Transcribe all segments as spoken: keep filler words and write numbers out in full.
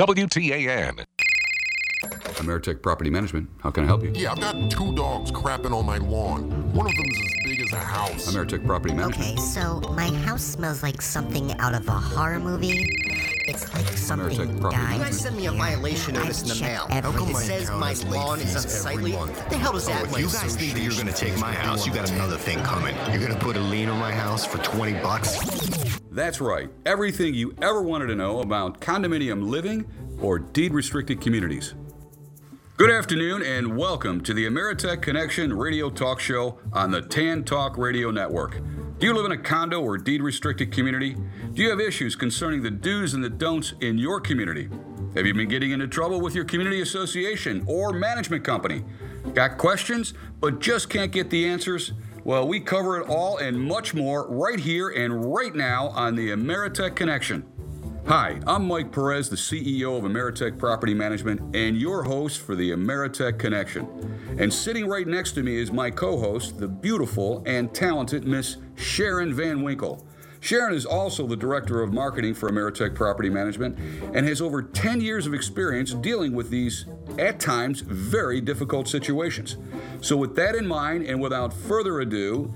W T A N. Ameritech Property Management. How can I help you? Yeah, I've got two dogs crapping on my lawn. One of them's as big as a house. Ameritech Property Management. Okay, so my house smells like something out of a horror movie. It's like something Ameritech Property died. You guys sent me a violation I've notice in the checked mail. every- It says my lawn is unsightly. What the hell does that If mean? you guys think that you're gonna take my house, you got another thing coming. You're gonna put a lien on my house for twenty bucks. That's right. Everything you ever wanted to know about condominium living or deed-restricted communities. Good afternoon and welcome to the Ameritech Connection radio talk show on the Tan Talk Radio Network. Do you live in a condo or deed-restricted community? Do you have issues concerning the do's and the don'ts in your community? Have you been getting into trouble with your community association or management company? Got questions but just can't get the answers? Well, we cover it all and much more right here and right now on the Ameritech Connection. Hi, I'm Mike Perez, the C E O of Ameritech Property Management and your host for the Ameritech Connection. And sitting right next to me is my co-host, the beautiful and talented Miss Sharon Van Winkle. Sharon is also the Director of Marketing for Ameritech Property Management and has over ten years of experience dealing with these, at times, very difficult situations. So with that in mind, and without further ado,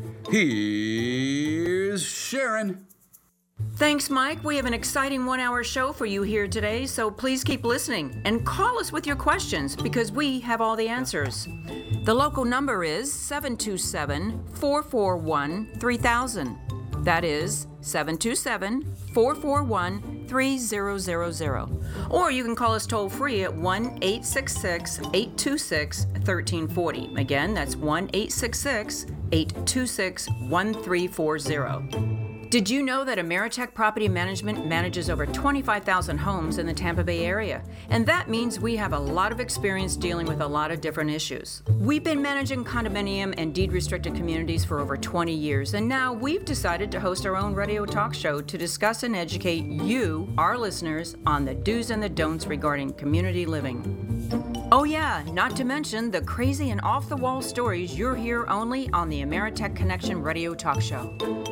here's Sharon. Thanks, Mike. We have an exciting one-hour show for you here today, so please keep listening and call us with your questions because we have all the answers. The local number is seven two seven, four four one, three thousand. That is seven two seven, four four one, three thousand. Or you can call us toll-free at one eight six six, eight two six, one three four zero. Again, that's one eight six six, eight two six, one three four zero. Did you know that Ameritech Property Management manages over twenty-five thousand homes in the Tampa Bay area? And that means we have a lot of experience dealing with a lot of different issues. We've been managing condominium and deed-restricted communities for over twenty years, and now we've decided to host our own radio talk show to discuss and educate you, our listeners, on the do's and the don'ts regarding community living. Oh yeah, not to mention the crazy and off-the-wall stories you'll hear only on the Ameritech Connection radio talk show.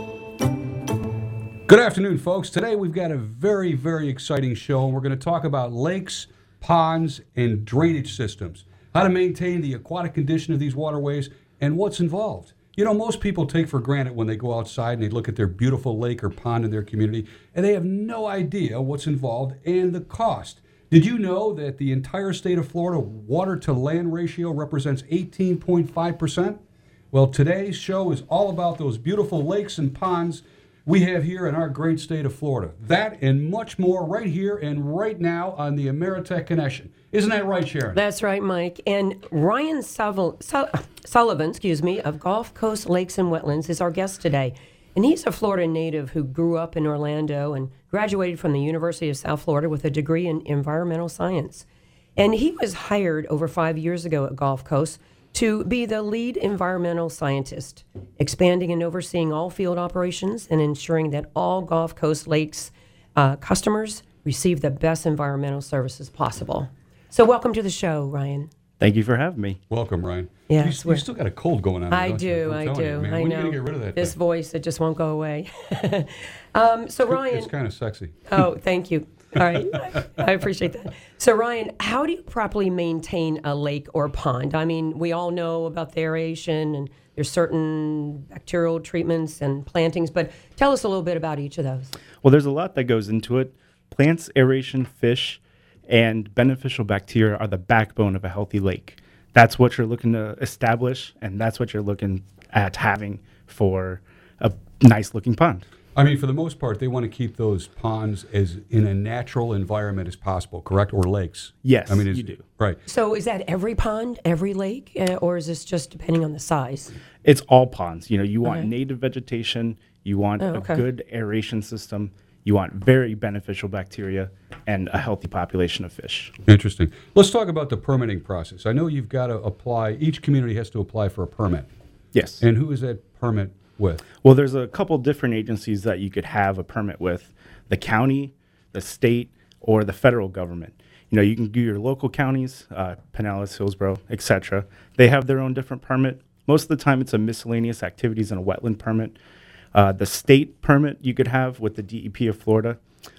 Good afternoon, folks. Today we've got a very, very exciting show, and we're going to talk about lakes, ponds, and drainage systems, how to maintain the aquatic condition of these waterways, and what's involved. You know, most people take for granted when they go outside and they look at their beautiful lake or pond in their community, and they have no idea what's involved and the cost. Did you know that the entire state of Florida water-to-land ratio represents eighteen point five percent? Well, today's show is all about those beautiful lakes and ponds we have here in our great state of Florida. That and much more right here and right now on the Ameritech Connection. Isn't that right, Sharon? That's right, Mike. And Ryan Sul- Sul- Sullivan, excuse me, of Gulf Coast Lakes and Wetlands is our guest today. And he's a Florida native who grew up in Orlando and graduated from the University of South Florida with a degree in environmental science. And he was hired over five years ago at Gulf Coast to be the lead environmental scientist, expanding and overseeing all field operations and ensuring that all Gulf Coast Lakes uh, customers receive the best environmental services possible. So welcome to the show, Ryan. Thank you for having me. Welcome, Ryan. Yeah, you, you still got a cold going on. I don't do, you? I I'm do. you, man. I when know. Are you going to get rid of that This thing? voice, it just won't go away. um, so, Ryan. It's kind of sexy. Oh, thank you. All right. I appreciate that. So, Ryan, how do you properly maintain a lake or pond? I mean, we all know about the aeration and there's certain bacterial treatments and plantings, but tell us a little bit about each of those. Well, there's a lot that goes into it. Plants, aeration, fish, and beneficial bacteria are the backbone of a healthy lake. That's what you're looking to establish, and that's what you're looking at having for a nice-looking pond. I mean, for the most part, they want to keep those ponds as in a natural environment as possible, correct? Or lakes. Yes, I mean, you do. Right. So is that every pond, every lake, uh, or is this just depending on the size? It's all ponds. You know, you want Okay. native vegetation, you want Oh, okay. a good aeration system, you want very beneficial bacteria, and a healthy population of fish. Interesting. Let's talk about the permitting process. I know you've got to apply, each community has to apply for a permit. Yes. And who is that permit with? Well, there's a couple different agencies that you could have a permit with: the county, the state, or the federal government. You know, you can do your local counties, uh, Pinellas, Hillsborough, et cetera. They have their own different permit. Most of the time, it's a miscellaneous activities and a wetland permit. Uh, the state permit you could have with the D E P of Florida,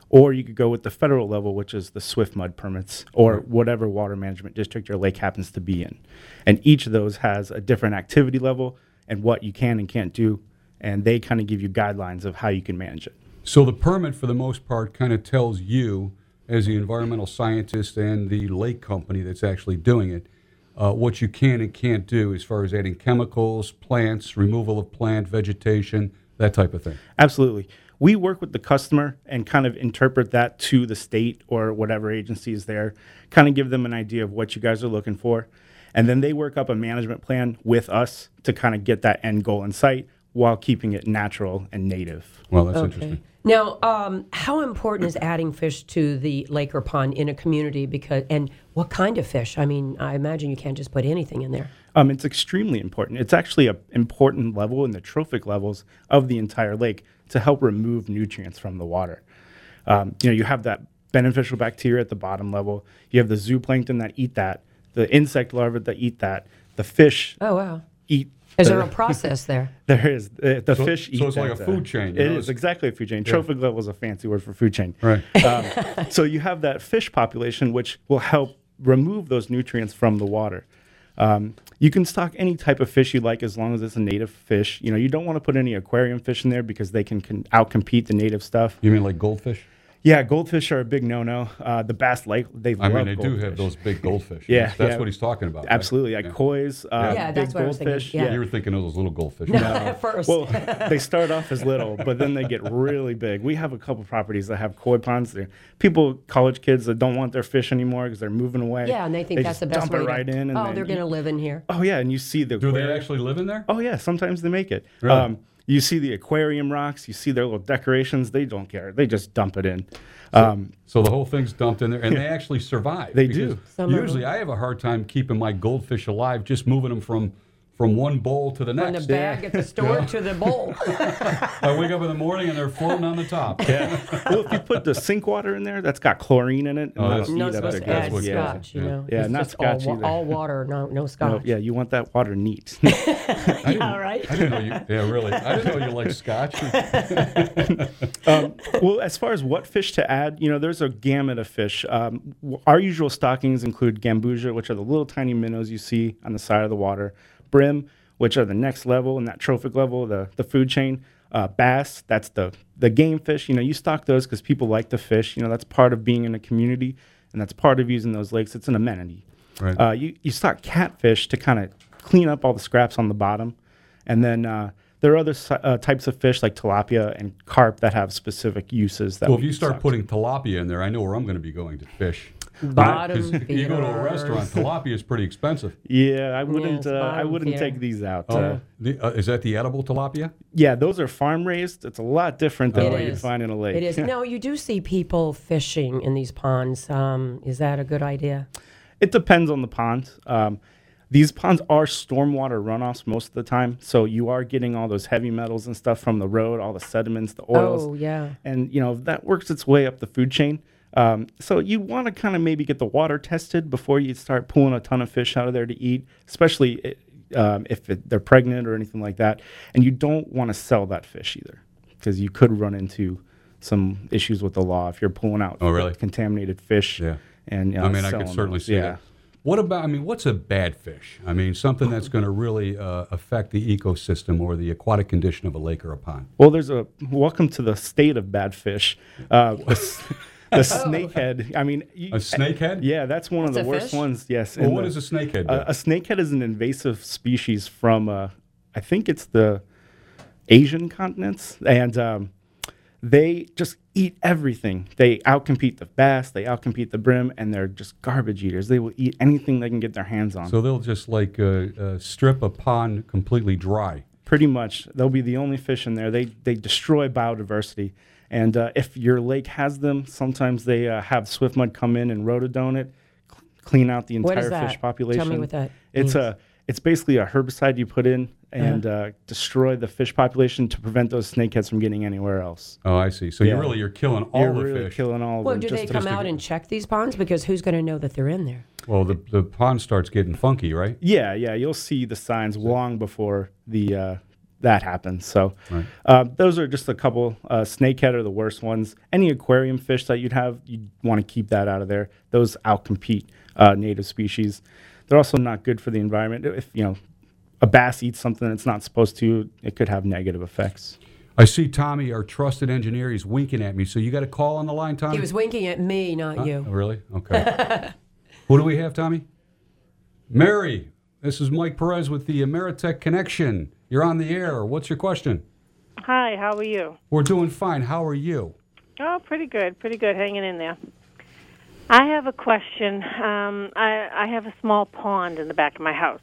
Or you could go with the federal level, which is the SWIFT mud permits, or whatever water management district your lake happens to be in. And each of those has a different activity level and what you can and can't do. And they kind of give you guidelines of how you can manage it. So the permit, for the most part, kind of tells you, as the environmental scientist and the lake company that's actually doing it, uh, what you can and can't do as far as adding chemicals, plants, removal of plant, vegetation, that type of thing. Absolutely. We work with the customer and kind of interpret that to the state or whatever agency is there, kind of give them an idea of what you guys are looking for. And then they work up a management plan with us to kind of get that end goal in sight while keeping it natural and native. Well, that's Okay. interesting. Now, um, how important is adding fish to the lake or pond in a community? Because and what kind of fish? I mean, I imagine you can't just put anything in there. Um, it's extremely important. It's actually an important level in the trophic levels of the entire lake to help remove nutrients from the water. Um, you know, you have that beneficial bacteria at the bottom level. You have the zooplankton that eat that, the insect larvae that eat that, the fish Oh, wow. eat. Is the- there a process there? There is. Uh, the So- fish so eat it's like that, a food uh, chain, you It know, is it's- exactly a food chain. Trophic level is a fancy word for food chain. Right. Um, so you have that fish population, which will help remove those nutrients from the water. Um, you can stock any type of fish you like as long as it's a native fish. You know, you don't want to put any aquarium fish in there because they can, can outcompete the native stuff. You mean like goldfish? Yeah, goldfish are a big no-no. Uh, the bass lake, they I love mean, they do goldfish. have those big goldfish. Yeah, That's, that's yeah. what he's talking about. right? Absolutely, like Yeah. koi's, uh, Yeah, big that's what I was thinking, goldfish. yeah. You were thinking of those little goldfish. No, at first. Well, they start off as little, but then they get really big. We have a couple properties that have koi ponds. There, people, college kids that don't want their fish anymore because they're moving away. Yeah, and they think that's just the best dump way it to. right in. And oh, then they're going to you- live in here. Oh yeah, and you see the. Do they aquarium- actually live in there? Oh yeah, sometimes they make it. Really? Um, you see the aquarium rocks. You see their little decorations. They don't care. They just dump it in. Um, So the whole thing's dumped in there, and they actually survive. They because do. Some of Usually, I have a hard time keeping my goldfish alive, just moving them from from one bowl to the From the next. bag at the store to the bowl. I wake up in the morning and they're floating on the top. yeah. Well, if you put the sink water in there, that's got chlorine in it. And Oh, that'll that's- eat Not up supposed the to that's add what gold. kills Yeah. scotch, you yeah. know. Yeah, It's not just all, scotch wa- either. all water, no, no No, scotch. yeah, you want that water neat. Yeah, right? I didn't know you. Yeah, really. I didn't know you liked scotch. um, well, as far as what fish to add, you know, there's a gamut of fish. Um, w- our usual stockings include gambusia, which are the little tiny minnows you see on the side of the water, brim, which are the next level in that trophic level, the, the food chain, uh, bass, that's the, the game fish. You know, you stock those because people like to fish. You know, that's part of being in a community, and that's part of using those lakes. It's an amenity. Right. Uh, you, you stock catfish to kind of clean up all the scraps on the bottom. And then uh, there are other si- uh, types of fish like tilapia and carp that have specific uses. That Well, we if you can start stock. putting tilapia in there, I know where I'm going to be going to fish. Bottom 'Cause you go to a feeders. restaurant, tilapia is pretty expensive. Yeah, I wouldn't. it's uh, I bottom wouldn't feeder. take these out. Oh, Uh, the, uh, is that the edible tilapia? yeah, those are farm raised. It's a lot different than It what you'd is. find in a lake. It is. No, you do see people fishing in these ponds. Um, is that a good idea? It depends on the pond. Um, these ponds are stormwater runoffs most of the time, so you are getting all those heavy metals and stuff from the road, all the sediments, the oils. Oh, yeah. And you know that works its way up the food chain. Um, so you want to kind of maybe get the water tested before you start pulling a ton of fish out of there to eat, especially um, if it, they're pregnant or anything like that. And you don't want to sell that fish either, because you could run into some issues with the law if you're pulling out Oh, really? contaminated fish. Yeah. And you know, I mean, I selling could certainly those. see yeah. that. What about, I mean, what's a bad fish? I mean, something that's going to really uh, affect the ecosystem or the aquatic condition of a lake or a pond. Well, there's a welcome to the state of bad fish. Uh, the s- the snakehead. I mean, you- A snakehead? Yeah, that's one That's of a the worst fish? ones. Yes. Well, and what the- is a snakehead? do? A, a snakehead is an invasive species from, uh, I think it's the Asian continents, and um, they just eat everything. They outcompete the bass, they outcompete the brim, and they're just garbage eaters. They will eat anything they can get their hands on. So they'll just like uh, uh, strip a pond completely dry. Pretty much, they'll be the only fish in there. They they destroy biodiversity, and uh, if your lake has them, sometimes they uh, have swift mud come in and rhododone it, cl- clean out the What is entire that? fish population. Tell me what that It's means. a it's basically a herbicide you put in and uh, destroy the fish population to prevent those snakeheads from getting anywhere else. Oh, I see. So Yeah. you really you're killing all You're the really fish. killing all of Well, them. do just they to- come just to out get- and check these ponds? Because who's going to know that they're in there? Well, the the pond starts getting funky, right? Yeah, yeah, you'll see the signs long before the uh, that happens. So Right. uh, those are just a couple. Uh, snakehead are the worst ones. Any aquarium fish that you'd have, you'd want to keep that out of there. Those outcompete uh, native species. They're also not good for the environment. If you know a bass eats something it's not supposed to, it could have negative effects. I see Tommy, our trusted engineer, he's winking at me. So you got a call on the line, Tommy? He was winking at me, not Uh, you. Really? Okay. Who do we have, Tommy? Mary. This is Mike Perez with the Ameritech Connection. You're on the air. What's your question? Hi, how are you? We're doing fine. How are you? Oh, pretty good, pretty good, hanging in there. I have a question. Um, I, I have a small pond in the back of my house.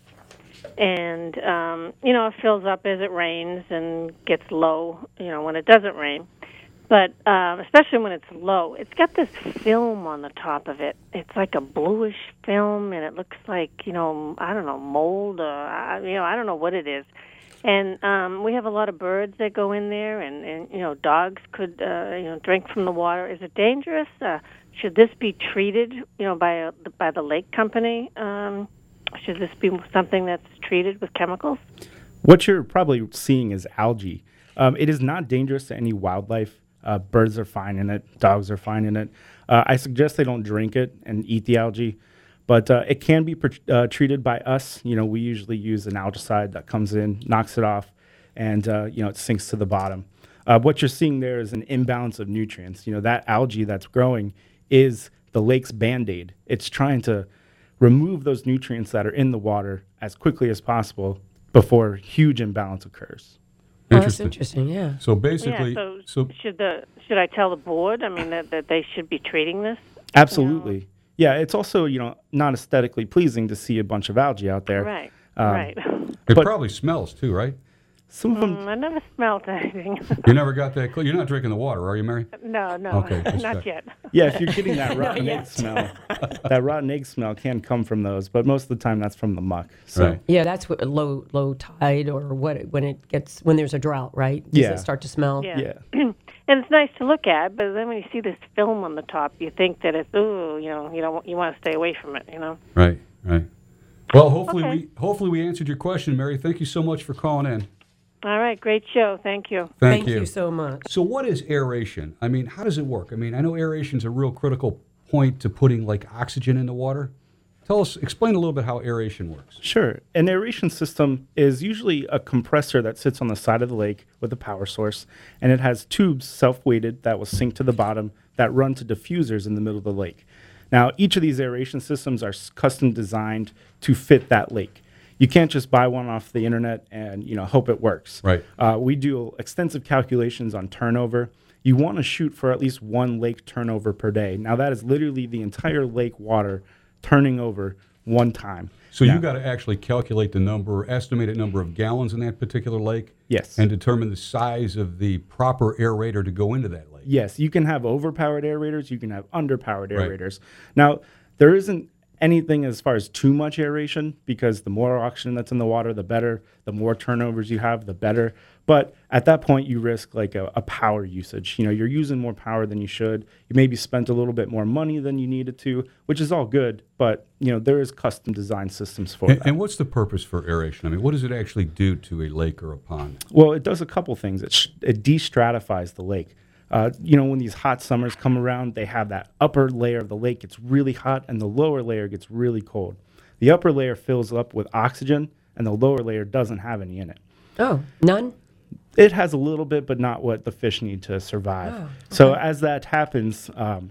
And, um, you know, it fills up as it rains and gets low, you know, when it doesn't rain. But um, especially when it's low, it's got this film on the top of it. It's like a bluish film, and it looks like, you know, I don't know, mold, or, I- you know, I don't know what it is. And um, we have a lot of birds that go in there, and, and you know, dogs could, uh, you know, drink from the water. Is it dangerous? Uh, should this be treated, you know, by a, by the lake company? Um, should this be something that's treated with chemicals? What you're probably seeing is algae. Um, it is not dangerous to any wildlife. Uh, birds are fine in it. Dogs are fine in it. Uh, I suggest they don't drink it and eat the algae, but uh, it can be pr- uh, treated by us. You know, we usually use an algicide that comes in, knocks it off, and uh, you know it sinks to the bottom. Uh, what you're seeing there is an imbalance of nutrients. You know, that algae that's growing is the lake's Band-Aid. It's trying to remove those nutrients that are in the water as quickly as possible before huge imbalance occurs. Oh, that's interesting, yeah. So basically, yeah, so, so should the should I tell the board? I mean, that, that they should be treating this? Absolutely. Yeah, it's also, you know, not aesthetically pleasing to see a bunch of algae out there. Right, Um, right. it but- probably smells too, right? Some of them, Mm, I never smelled anything. You never got that cl- You're not drinking the water, are you, Mary? no, no, Okay, just not check. yet. yeah, if you're getting that rotten yet. egg smell, that rotten egg smell can come from those, but most of the time that's from the muck. So Right. Yeah, that's what low low tide or what it- when it gets when there's a drought, right? Does Yeah. it start to smell? Yeah. yeah. And it's nice to look at, but then when you see this film on the top, you think that it's ooh, you know, you don't you want to stay away from it, you know. Right, right. Well, hopefully Okay. we hopefully we answered your question, Mary. Thank you so much for calling in. All right, great show. Thank you. Thank, Thank you so much. So what is aeration? I mean, how does it work? I mean, I know aeration is a real critical point to putting like oxygen in the water. Tell us, explain a little bit how aeration works. Sure. An aeration system is usually a compressor that sits on the side of the lake with a power source, and it has tubes self-weighted that will sink to the bottom that run to diffusers in the middle of the lake. Now, each of these aeration systems are s- custom designed to fit that lake. You can't just buy one off the internet and you know hope it works. Right. Uh, we do extensive calculations on turnover. You want to shoot for at least one lake turnover per day. Now, that is literally the entire lake water turning over one time. So Now- you got to actually calculate the number, estimated number of gallons in that particular lake. Yes. And determine the size of the proper aerator to go into that lake. Yes, you can have overpowered aerators, you can have underpowered Right. aerators. Now, there isn't anything as far as too much aeration because the more oxygen that's in the water, the better. The more turnovers you have, the better. But at that point, you risk like a, a power usage. You know, you're using more power than you should. You maybe spent a little bit more money than you needed to, which is all good. But, you know, there is custom design systems for And, that. and what's the purpose for aeration? I mean, what does it actually do to a lake or a pond? Well, it does a couple things. It, sh- it de-stratifies the lake. Uh, you know, when these hot summers come around, they have that upper layer of the lake gets really hot and the lower layer gets really cold. The upper layer fills up with oxygen and the lower layer doesn't have any in it. Oh, none? It has a little bit, but not what the fish need to survive. Oh, So as that happens um,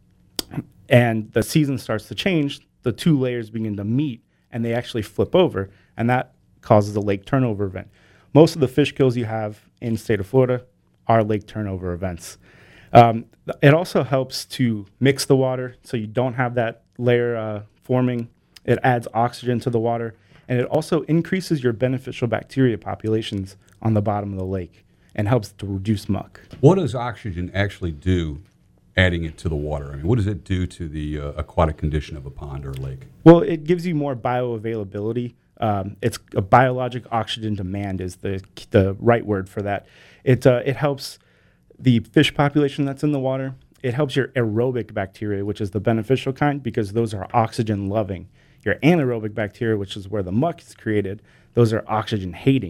and the season starts to change, the two layers begin to meet and they actually flip over, and that causes a lake turnover event. Most of the fish kills you have in the state of Florida are lake turnover events. Um, th- it also helps to mix the water so you don't have that layer uh, forming. It adds oxygen to the water, and it also increases your beneficial bacteria populations on the bottom of the lake and helps to reduce muck. What does oxygen actually do, adding it to the water? I mean, what does it do to the uh, aquatic condition of a pond or a lake? Well, it gives you more bioavailability. Um, it's a biologic oxygen demand is the the right word for that. It uh, it helps the fish population that's in the water. It helps your aerobic bacteria, which is the beneficial kind, because those are oxygen loving. Your anaerobic bacteria, which is where the muck is created, those are oxygen hating.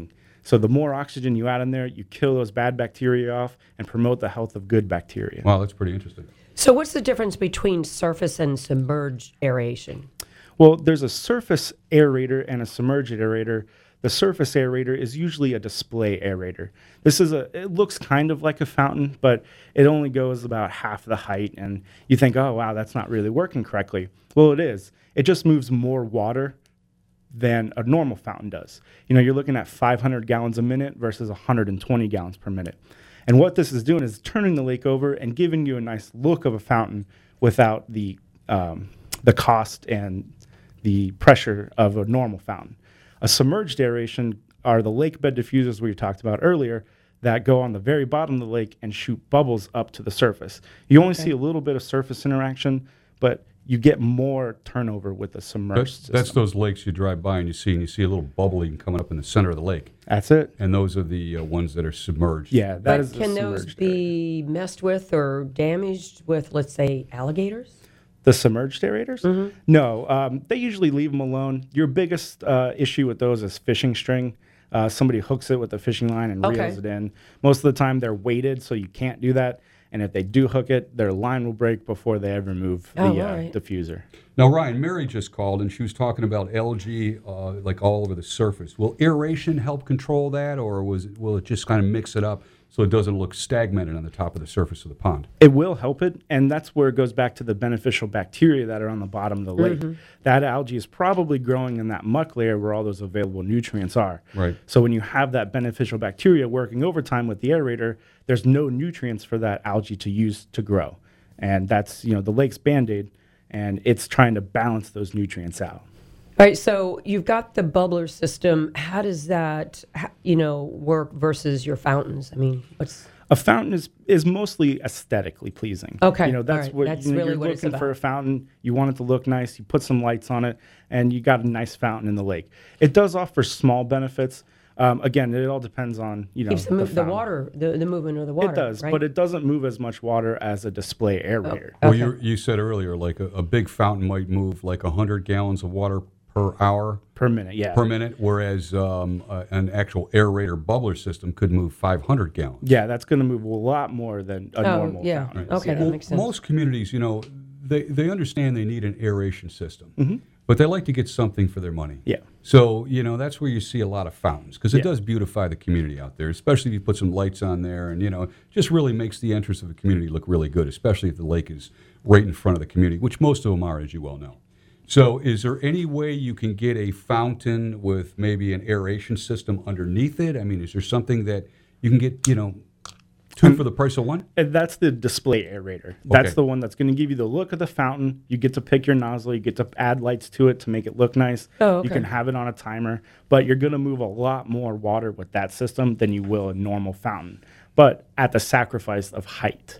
So the more oxygen you add in there, you kill those bad bacteria off and promote the health of good bacteria. Wow, that's pretty interesting. So what's the difference between surface and submerged aeration? Well, there's a surface aerator and a submerged aerator. The surface aerator is usually a display aerator. This is a, it looks kind of like a fountain, but it only goes about half the height, and you think, oh, wow, that's not really working correctly. Well, it is. It just moves more water than a normal fountain does. You know, you're looking at five hundred gallons a minute versus one hundred twenty gallons per minute. And what this is doing is turning the lake over and giving you a nice look of a fountain without the um, the cost and the pressure of a normal fountain. A submerged aeration are the lake bed diffusers we talked about earlier that go on the very bottom of the lake and shoot bubbles up to the surface. You only Okay. see a little bit of surface interaction, but you get more turnover with the submerged That's, system. that's those lakes you drive by and you see, and you see a little bubbling coming up in the center of the lake. That's it. And those are the uh, ones that are submerged. Yeah, that But is the can those submerged be messed with or damaged with, let's say, alligators? The submerged aerators? Mm-hmm. No, um, they usually leave them alone. Your biggest uh, issue with those is fishing string. Uh, somebody hooks it with a fishing line and Okay. reels it in. Most of the time they're weighted, so you can't do that. And if they do hook it, their line will break before they ever move the Oh, uh, all right. diffuser. Now, Ryan, Mary just called, and she was talking about algae, uh, like all over the surface. Will aeration help control that, or was it, will it just kind of mix it up so it doesn't look stagnated on the top of the surface of the pond? It will help it, and that's where it goes back to the beneficial bacteria that are on the bottom of the lake. Mm-hmm. That algae is probably growing in that muck layer where all those available nutrients are. Right. So when you have that beneficial bacteria working overtime with the aerator, there's no nutrients for that algae to use to grow. And that's, you know, the lake's Band-Aid, and it's trying to balance those nutrients out. All right, so you've got the bubbler system. How does that, ha- you know, work versus your fountains? I mean, what's A fountain is, is mostly aesthetically pleasing. Okay, You know, that's all right. what That's you know, really you're what it's looking for about. a fountain. You want it to look nice. You put some lights on it, and you got a nice fountain in the lake. It does offer small benefits. Um, again, it all depends on, you know, keeps the, the, move, the fountain. water, the, the movement of the water? It does, right? but it doesn't move as much water as a display aerator. Well, Okay. you you said earlier, like a, a big fountain might move like one hundred gallons of water per hour Per minute, yeah. per minute, whereas um, uh, an actual aerator bubbler system could move five hundred gallons. Yeah, that's going to move a lot more than a Oh, normal yeah. fountain. Okay, that Well, makes sense. most communities, you know, they, they understand they need an aeration system, Mm-hmm. but they like to get something for their money. Yeah. So, you know, that's where you see a lot of fountains, because it Yeah. does beautify the community out there, especially if you put some lights on there, and, you know, just really makes the entrance of the community look really good, especially if the lake is right in front of the community, which most of them are, as you well know. So is there any way you can get a fountain with maybe an aeration system underneath it? I mean, is there something that you can get, you know, two for the price of one? And that's the display aerator. That's Okay. the one that's going to give you the look of the fountain. You get to pick your nozzle. You get to add lights to it to make it look nice. Oh, okay. You can have it on a timer, but you're going to move a lot more water with that system than you will a normal fountain, but at the sacrifice of height.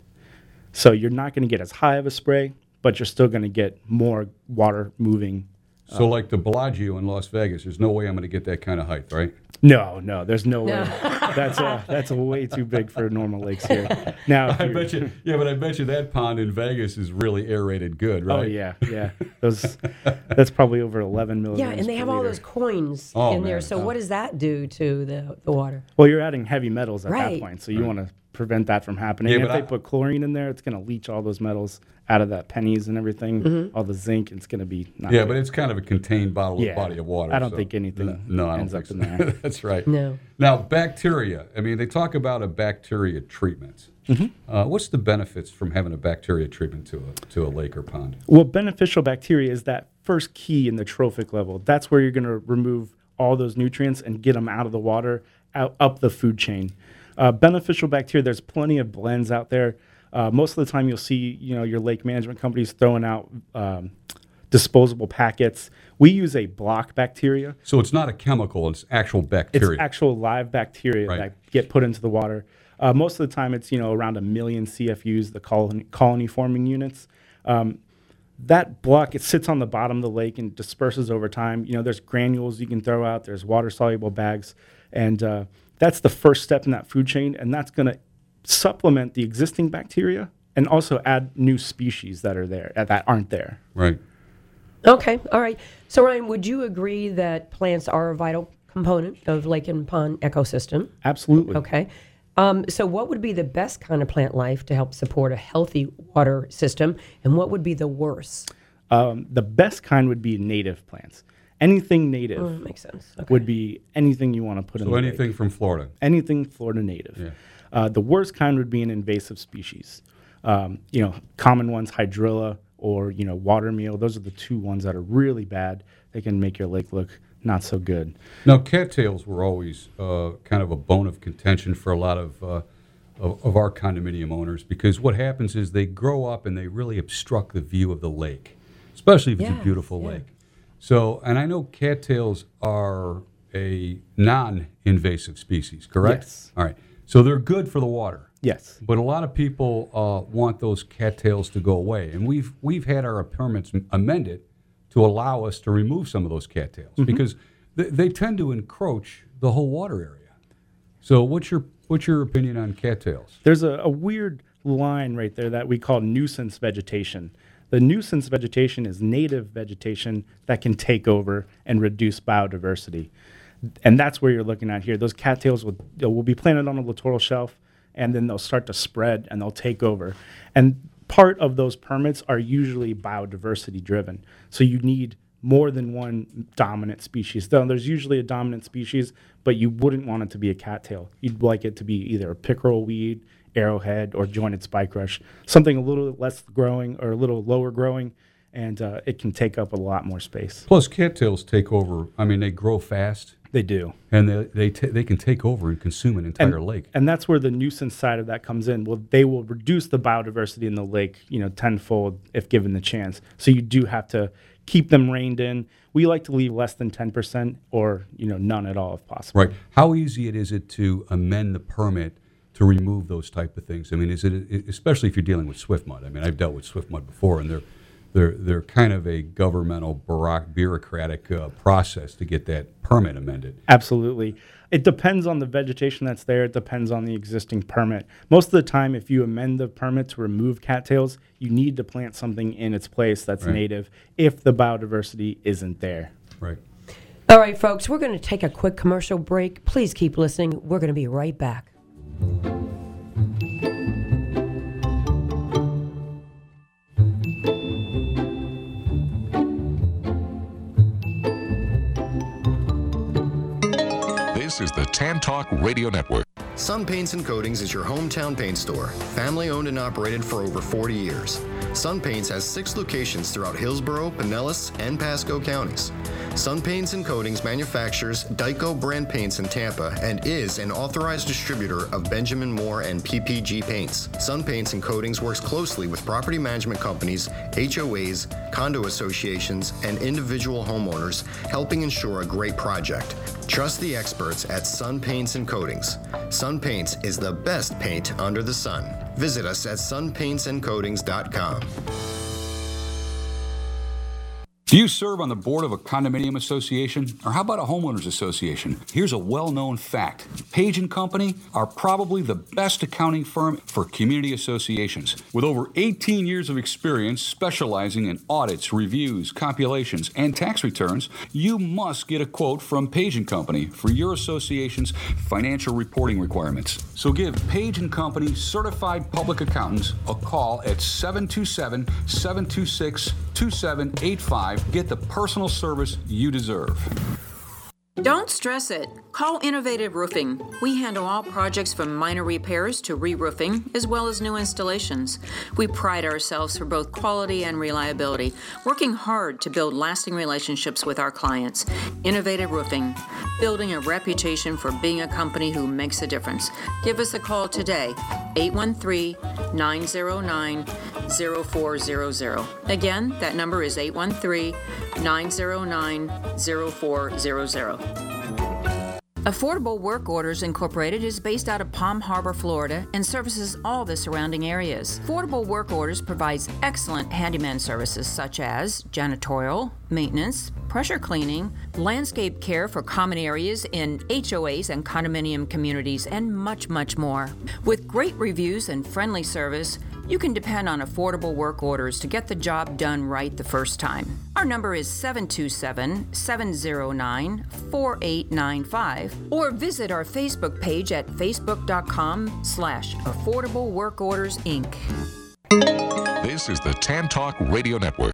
So you're not going to get as high of a spray, but you're still going to get more water moving. So like the Bellagio in Las Vegas, there's no way I'm going to get that kind of height, right? No, no, there's no, way. That's a, that's a way too big for normal lakes here. Now, if I you're- bet you, yeah, but I bet you that pond in Vegas is really aerated good, right? Oh yeah, yeah. Those that's probably over eleven milligrams. Yeah, and they per have all liter. those coins Oh, in there. man. So Oh. what does that do to the, the water? Well, you're adding heavy metals at Right. that point, so you want to prevent that from happening. Yeah, And if but they I- put chlorine in there, it's going to leach all those metals out of that pennies and everything, Mm-hmm. all the zinc. It's going to be not Yeah, good. but it's kind of a contained bottle Yeah. of body of water. I don't so- think anything No, I don't ends think up so. in there. That's right. No. Now, bacteria. I mean, they talk about a bacteria treatment. Mm-hmm. Uh, what's the benefits from having a bacteria treatment to a to a lake or pond? Well, beneficial bacteria is that first key in the trophic level. That's where you're going to remove all those nutrients and get them out of the water, out up the food chain. Uh, beneficial bacteria, there's plenty of blends out there. Uh, most of the time you'll see, you know, your lake management companies throwing out um, disposable packets. We use a block bacteria. So it's not a chemical; it's actual bacteria. It's actual live bacteria Right. that get put into the water. Uh, most of the time, it's you know around a million C F Us, the colony, colony forming units. Um, that block, it sits on the bottom of the lake and disperses over time. You know, there's granules you can throw out. There's water soluble bags, and uh, that's the first step in that food chain, and that's going to supplement the existing bacteria and also add new species that are there uh, that aren't there. right. Okay, all right. So Ryan, would you agree that plants are a vital component of lake and pond ecosystem. Absolutely. Okay. Um, so what would be the best kind of plant life to help support a healthy water system, and what would be the worst? Um, the best kind would be native plants. Anything native Oh, makes sense. Okay. would be anything you want to put in So the anything lake. from Florida. Anything Florida native. Yeah. Uh, the worst kind would be an invasive species. Um, you know, common ones, hydrilla or, you know, water meal. Those are the two ones that are really bad. They can make your lake look not so good. Now, cattails were always uh, kind of a bone of contention for a lot of, uh, of of our condominium owners, because what happens is they grow up and they really obstruct the view of the lake, especially if it's Yes, a beautiful yeah. lake. So, and I know cattails are a non-invasive species, correct? Yes. All right. So they're good for the water. Yes. But a lot of people uh, want those cattails to go away, and we've we've had our permits m- amended to allow us to remove some of those cattails Mm-hmm. because th- they tend to encroach the whole water area. So, what's your what's your opinion on cattails? There's a, a weird line right there that we call nuisance vegetation. The nuisance vegetation is native vegetation that can take over and reduce biodiversity. And that's where you're looking at here. Those cattails will, will be planted on a littoral shelf, and then they'll start to spread and they'll take over. And part of those permits are usually biodiversity driven. So you need more than one dominant species. Though there's usually a dominant species, but you wouldn't want it to be a cattail. You'd like it to be either a pickerel weed, arrowhead, or jointed spikerush, something a little less growing or a little lower growing, and uh, it can take up a lot more space. Plus, cattails take over. I mean, they grow fast. They do. And they they, ta they can take over and consume an entire and, lake. And that's where the nuisance side of that comes in. Well, they will reduce the biodiversity in the lake, you know, tenfold if given the chance. So you do have to keep them reined in. We like to leave less than ten percent or, you know, none at all if possible. Right. How easy it is it to amend the permit to remove those type of things? I mean, is it, especially if you're dealing with swift mud? I mean, I've dealt with swift mud before, and they're they're they're kind of a governmental bureauc- bureaucratic uh, process to get that permit amended. Absolutely. It depends on the vegetation that's there. It depends on the existing permit. Most of the time, if you amend the permit to remove cattails, you need to plant something in its place that's Right. native if the biodiversity isn't there. Right. All right, folks, we're going to take a quick commercial break. Please keep listening. We're going to be right back. This is the Tan Talk Radio Network. Sun Paints and Coatings is your hometown paint store, family owned and operated for over forty years. Sun Paints has six locations throughout Hillsborough, Pinellas, and Pasco counties. Sun Paints and Coatings manufactures Dyco brand paints in Tampa and is an authorized distributor of Benjamin Moore and P P G paints. Sun Paints and Coatings works closely with property management companies, H O As, condo associations, and individual homeowners, helping ensure a great project. Trust the experts at Sun Paints and Coatings. Sun Paints is the best paint under the sun. Visit us at sun paints and coatings dot com. Do you serve on the board of a condominium association? Or how about a homeowners association? Here's a well-known fact. Page and Company are probably the best accounting firm for community associations. With over eighteen years of experience specializing in audits, reviews, compilations, and tax returns, you must get a quote from Page and Company for your association's financial reporting requirements. So give Page and Company certified public accountants a call at seven two seven, seven two six, two seven eight five. Get the personal service you deserve. Don't stress it. Call Innovative Roofing. We handle all projects from minor repairs to re-roofing, as well as new installations. We pride ourselves for both quality and reliability, working hard to build lasting relationships with our clients. Innovative Roofing, building a reputation for being a company who makes a difference. Give us a call today, eight one three, nine zero nine, zero four zero zero. Again, that number is eight one three, nine zero nine, zero four zero zero. Affordable Work Orders Incorporated is based out of Palm Harbor, Florida, and services all the surrounding areas. Affordable Work Orders provides excellent handyman services such as janitorial, maintenance, pressure cleaning, landscape care for common areas in H O As and condominium communities, and much, much more. With great reviews and friendly service, you can depend on affordable work orders to get the job done right the first time. Our number is seven two seven, seven zero nine, four eight nine five or visit our Facebook page at facebook.com slash Affordable Work Orders, Incorporated. This is the Tan Talk Radio Network.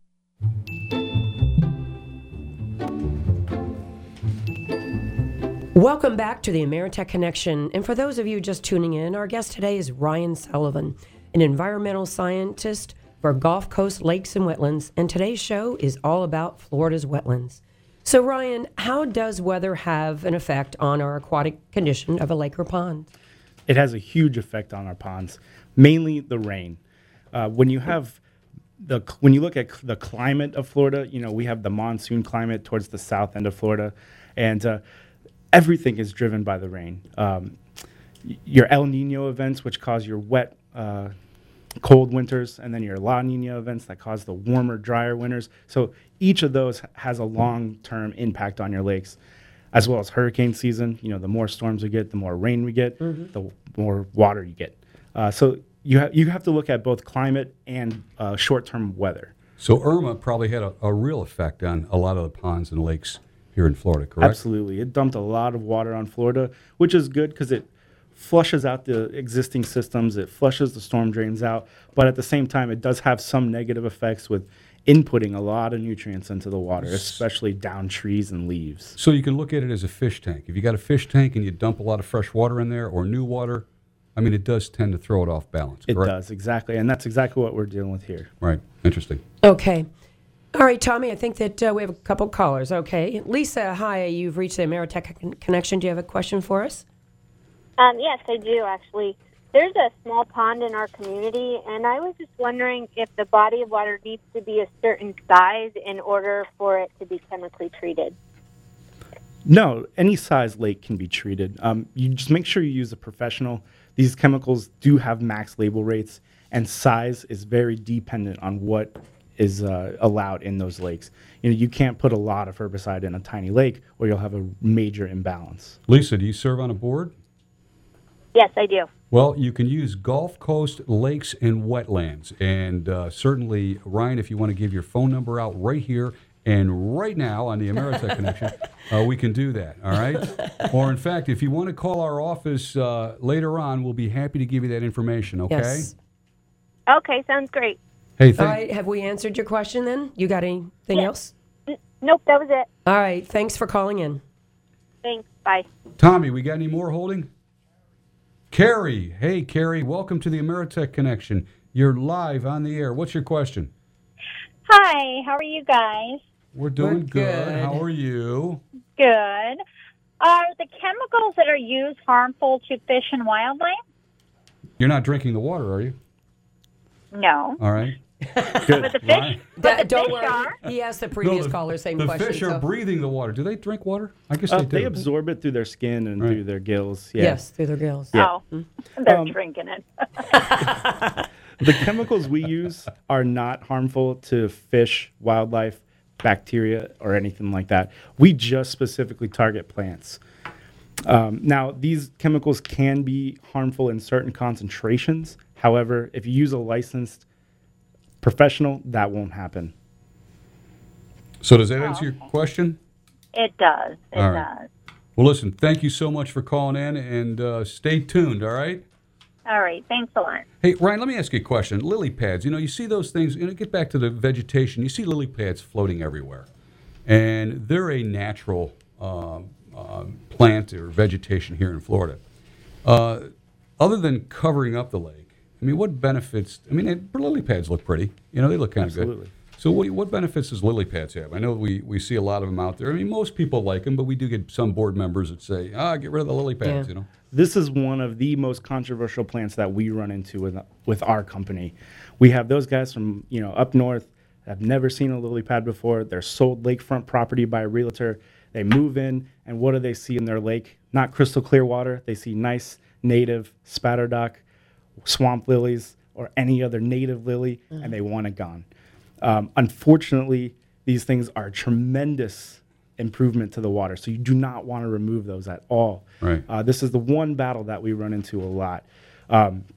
Welcome back to the Ameritech Connection. And for those of you just tuning in, our guest today is Ryan Sullivan, an environmental scientist for Gulf Coast Lakes and Wetlands. And today's show is all about Florida's wetlands. So, Ryan, how does weather have an effect on our aquatic condition of a lake or pond? It has a huge effect on our ponds, mainly the rain. Uh, when you have the when you look at the climate of Florida, you know, we have the monsoon climate towards the south end of Florida, and uh, everything is driven by the rain. Um, your El Nino events, which cause your wet, uh, cold winters, and then your La Nina events that cause the warmer, drier winters. So each of those has a long-term impact on your lakes, as well as hurricane season. You know, the more storms we get, the more rain we get, mm-hmm. the more water you get. Uh, so you, ha- you have to look at both climate and uh, short-term weather. So Irma probably had a, a real effect on a lot of the ponds and lakes here in Florida, correct? Absolutely. It dumped a lot of water on Florida, which is good because it flushes out the existing systems, it flushes the storm drains out, but at the same time, it does have some negative effects with inputting a lot of nutrients into the water, especially down trees and leaves. So you can look at it as a fish tank. If you got a fish tank and you dump a lot of fresh water in there or new water, I mean, it does tend to throw it off balance, It correct? does, exactly, and that's exactly what we're dealing with here. Right. Interesting. Okay. All right, Tommy, I think that uh, we have a couple callers. Okay. Lisa, hi, you've reached the Ameritech Con- Connection. Do you have a question for us? Um, yes, I do, actually. There's a small pond in our community, and I was just wondering if the body of water needs to be a certain size in order for it to be chemically treated. No, any size lake can be treated. Um, you just make sure you use a professional. These chemicals do have max label rates, and size is very dependent on what is uh, allowed in those lakes. You know, you can't put a lot of herbicide in a tiny lake, or you'll have a major imbalance. Lisa, do you serve on a board? Yes, I do. Well, you can use Gulf Coast Lakes and Wetlands. And uh, certainly, Ryan, if you want to give your phone number out right here and right now on the Ameritech Connection, uh, we can do that, all right? Or, in fact, if you want to call our office uh, later on, we'll be happy to give you that information, okay? Yes. Okay, sounds great. Hey, All right, have we answered your question then? You got anything Yeah. else? N- nope, that was it. All right, thanks for calling in. Thanks, bye. Tommy, we got any more holding? Carrie. Hey, Carrie, welcome to the Ameritech Connection. You're live on the air. What's your question? Hi, how are you guys? We're doing We're good. good. How are you? Good. Are the chemicals that are used harmful to fish and wildlife? You're not drinking the water, are you? No. All right. But the fish, Ryan? but That- the don't fish worry. are. He asked the previous No, the- caller same the question. fish are so- breathing the water. Do they drink water? I guess Uh, they do. they absorb it through their skin and Right. through their gills. Yeah. Yes, through their gills. Yeah. Oh, they're Um, drinking it. The chemicals we use are not harmful to fish, wildlife, bacteria, or anything like that. We just specifically target plants. Um, now, these chemicals can be harmful in certain concentrations. However, if you use a licensed professional, that won't happen. So does that answer your question? It does. It All right. does. Well, listen, thank you so much for calling in, and uh, stay tuned, all right? All right. Thanks a lot. Hey, Ryan, let me ask you a question. Lily pads, you know, you see those things, you know, get back to the vegetation, you see lily pads floating everywhere. And they're a natural um, um, plant or vegetation here in Florida. Uh, other than covering up the lake, I mean, what benefits, I mean, it, lily pads look pretty. You know, they look kind of good. Absolutely. So what, what benefits does lily pads have? I know we, we see a lot of them out there. I mean, most people like them, but we do get some board members that say, ah, get rid of the lily pads, Yeah. you know. This is one of the most controversial plants that we run into with with our company. We have those guys from, you know, up north that have never seen a lily pad before. They're sold lakefront property by a realtor. They move in, and what do they see in their lake? Not crystal clear water. They see nice native spatterdock, swamp lilies, or any other native lily, Mm. and they want it gone. Um, unfortunately, these things are tremendous improvement to the water, so you do not want to remove those at all. Right. Uh, this is the one battle that we run into a lot. Um,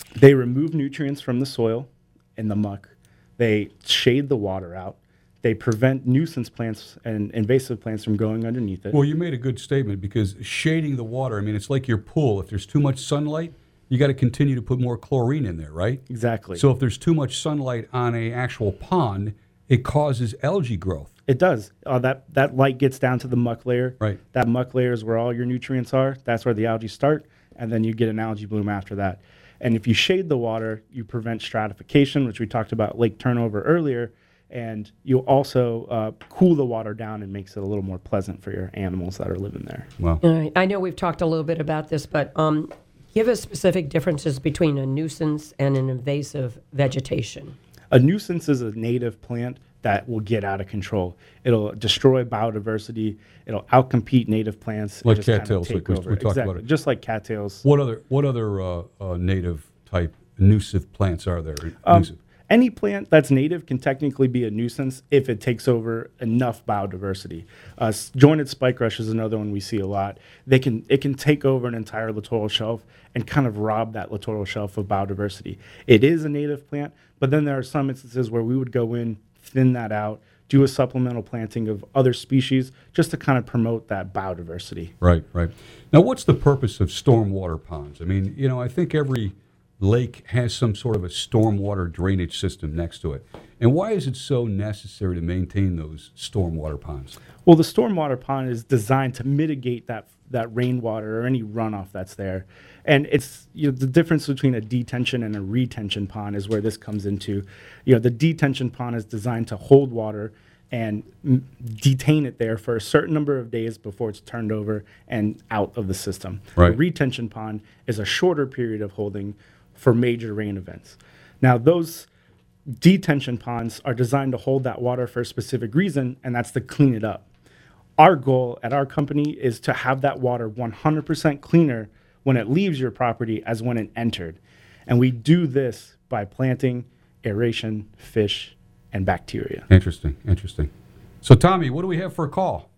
They remove nutrients from the soil and the muck. They shade the water out. They prevent nuisance plants and invasive plants from growing underneath it. Well, you made a good statement because shading the water, I mean, it's like your pool. If there's too much sunlight, you got to continue to put more chlorine in there, right? Exactly. So if there's too much sunlight on a actual pond, it causes algae growth. It does. Uh, that, that light gets down to the muck layer. Right. That muck layer is where all your nutrients are. That's where the algae start, and then you get an algae bloom after that. And if you shade the water, you prevent stratification, which we talked about lake turnover earlier, and you also uh, cool the water down and makes it a little more pleasant for your animals that are living there. Wow. All right. I know we've talked a little bit about this, but um, give us specific differences between a nuisance and an invasive vegetation. A nuisance is a native plant that will get out of control. It'll destroy biodiversity. It'll outcompete native plants. Like and just kind of cattails, take like we, we over. talked Exactly. about it. Just like cattails. What other what other uh, uh, native type nuisive plants are there? Um, Nuisive. Any plant that's native can technically be a nuisance if it takes over enough biodiversity. Uh, s- jointed spike rush is another one we see a lot. They can it can take over an entire littoral shelf and kind of rob that littoral shelf of biodiversity. It is a native plant, but then there are some instances where we would go in, thin that out, do a supplemental planting of other species just to kind of promote that biodiversity. Right, right. Now, what's the purpose of stormwater ponds? I mean, you know, I think every lake has some sort of a stormwater drainage system next to it. And why is it so necessary to maintain those stormwater ponds? Well, the stormwater pond is designed to mitigate that that rainwater or any runoff that's there. And it's, you know, the difference between a detention and a retention pond is where this comes into. You know, the detention pond is designed to hold water and m- detain it there for a certain number of days before it's turned over and out of the system. Right. The retention pond is a shorter period of holding for major rain events. Now, those detention ponds are designed to hold that water for a specific reason, and that's to clean it up. Our goal at our company is to have that water one hundred percent cleaner when it leaves your property as when it entered. And we do this by planting, aeration, fish, and bacteria. Interesting, interesting. So, Tommy, what do we have for a call?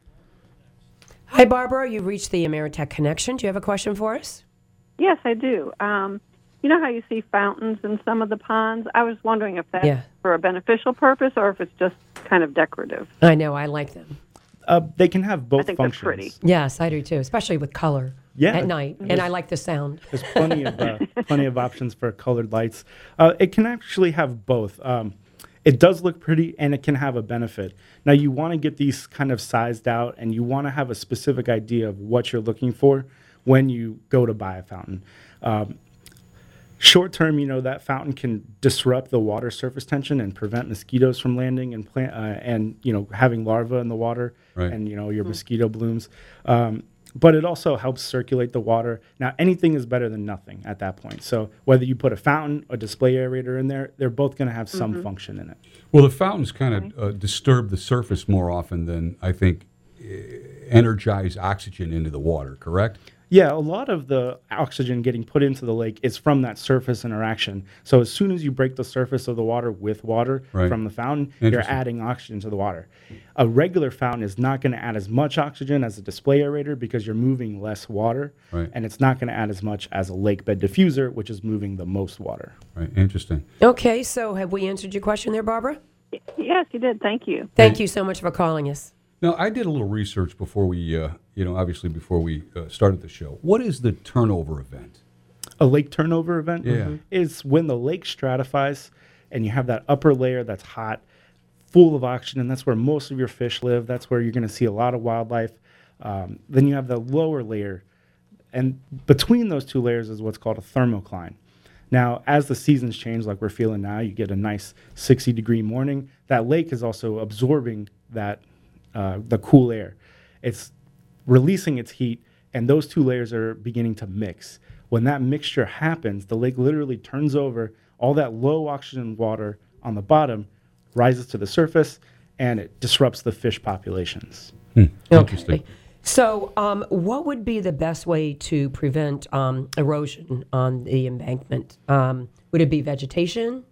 Hi, Barbara. You've reached the Ameritech Connection. Do you have a question for us? Yes, I do. Um, you know how you see fountains in some of the ponds? I was wondering if that's Yeah. for a beneficial purpose or if it's just kind of decorative. I know. I like them. Uh, they can have both I think they're functions. pretty. Yes, I do too, especially with color Yeah. at night. And I like the sound. There's plenty of uh, plenty of options for colored lights. Uh, it can actually have both. Um, it does look pretty, and it can have a benefit. Now, you want to get these kind of sized out, and you want to have a specific idea of what you're looking for when you go to buy a fountain. Um, Short term, you know, that fountain can disrupt the water surface tension and prevent mosquitoes from landing and plant uh, and you know having larvae in the water Right. and you know your mosquito blooms. Um, but it also helps circulate the water. Now, anything is better than nothing at that point. So whether you put a fountain, a display aerator in there, they're both going to have some Mhm. function in it. Well, the fountains kind of uh, disturb the surface more often than, I think, uh, energize oxygen into the water, correct? Yeah, a lot of the oxygen getting put into the lake is from that surface interaction. So as soon as you break the surface of the water with water Right. from the fountain, you're Interesting. adding oxygen to the water. A regular fountain is not going to add as much oxygen as a display aerator because you're moving less water, Right. and it's not going to add as much as a lake bed diffuser, which is moving the most water. Right, interesting. Okay, so have we answered your question there, Barbara? Yes, you did. Thank you. Thank you so much for calling us. Now, I did a little research before we, uh, you know, obviously before we uh, started the show. What is the turnover event? A lake turnover event Yeah. is when the lake stratifies and you have that upper layer that's hot, full of oxygen, and that's where most of your fish live. That's where you're going to see a lot of wildlife. Um, then you have the lower layer, and between those two layers is what's called a thermocline. Now, as the seasons change, like we're feeling now, you get a nice sixty degree morning. That lake is also absorbing that uh, the cool air. It's releasing its heat, and those two layers are beginning to mix. When that mixture happens, the lake literally turns over. All that low oxygen water on the bottom rises to the surface, and it disrupts the fish populations. Interesting. So, um, what would be the best way to prevent um, erosion on the embankment? Um, would it be vegetation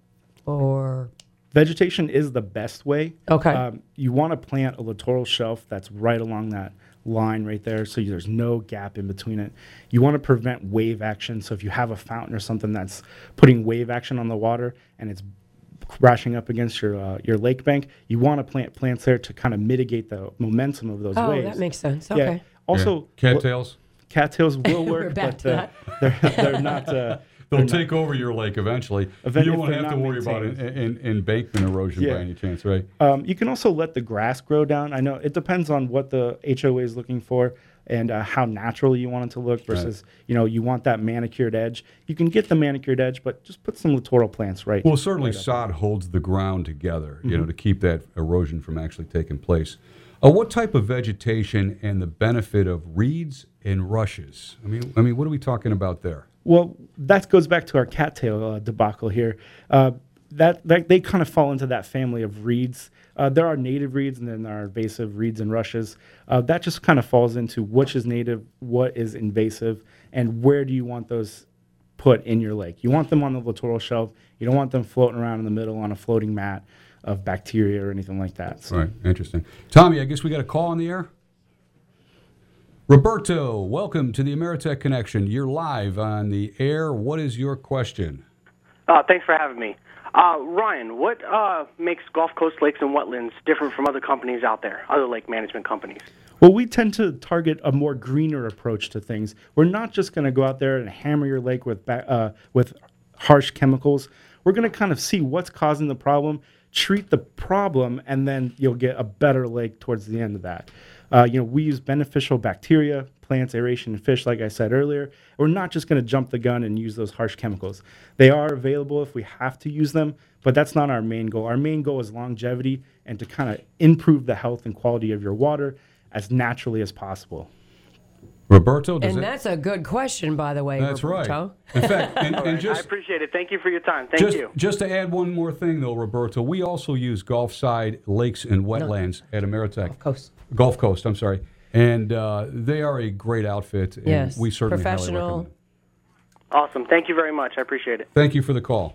or? Vegetation is the best way. Okay. Um, you want to plant a littoral shelf that's right along that line right there, so there's no gap in between it. You want to prevent wave action, so if you have a fountain or something that's putting wave action on the water and it's crashing up against your uh, your lake bank, you want to plant plants there to kind of mitigate the momentum of those oh, waves. Oh, that makes sense. Yeah. Okay. Also, yeah. cattails. Cattails will work, We're back but to uh, they're they're not. Uh, They'll they're take not, over your lake eventually. Event- you if won't they're have to not worry about maintained. in, in, embankment erosion Yeah. by any chance, right? Um, you can also let the grass grow down. I know it depends on what the H O A is looking for and uh, how natural you want it to look versus, right. you know, you want that manicured edge. You can get the manicured edge, but just put some littoral plants right. Well, certainly right sod holds the ground together, Mm-hmm. you know, to keep that erosion from actually taking place. Uh, what type of vegetation and the benefit of reeds and rushes? I mean, I mean, what are we talking about there? Well, that goes back to our cattail uh, debacle here. Uh, that, that they kind of fall into that family of reeds. Uh, there are native reeds and then there are invasive reeds and rushes. Uh, that just kind of falls into which is native, what is invasive, and where do you want those put in your lake. You want them on the littoral shelf. You don't want them floating around in the middle on a floating mat of bacteria or anything like that. So. Right, interesting. Tommy, I guess we got a call on the air? Roberto, welcome to the Ameritech Connection. You're live on the air. What is your question? Uh, thanks for having me. Uh, Ryan, what uh, makes Gulf Coast Lakes and Wetlands different from other companies out there, other lake management companies? Well, we tend to target a more greener approach to things. We're not just going to go out there and hammer your lake with ba- uh, with harsh chemicals. We're going to kind of see what's causing the problem, treat the problem, and then you'll get a better lake towards the end of that. Uh, you know, we use beneficial bacteria, plants, aeration, and fish, like I said earlier. We're not just going to jump the gun and use those harsh chemicals. They are available if we have to use them, but that's not our main goal. Our main goal is longevity and to kind of improve the health and quality of your water as naturally as possible. Roberto, does and it? that's a good question, by the way. That's Roberto. right. In fact, and, All and right, just I appreciate it. Thank you for your time. Thank just, you. Just to add one more thing, though, Roberto, we also use Gulfside Lakes and Wetlands at Ameritech. Gulf Coast. Gulf Coast, I'm sorry. And uh, they are a great outfit. And Yes, we certainly highly professional. recommend it. Awesome. Thank you very much. I appreciate it. Thank you for the call.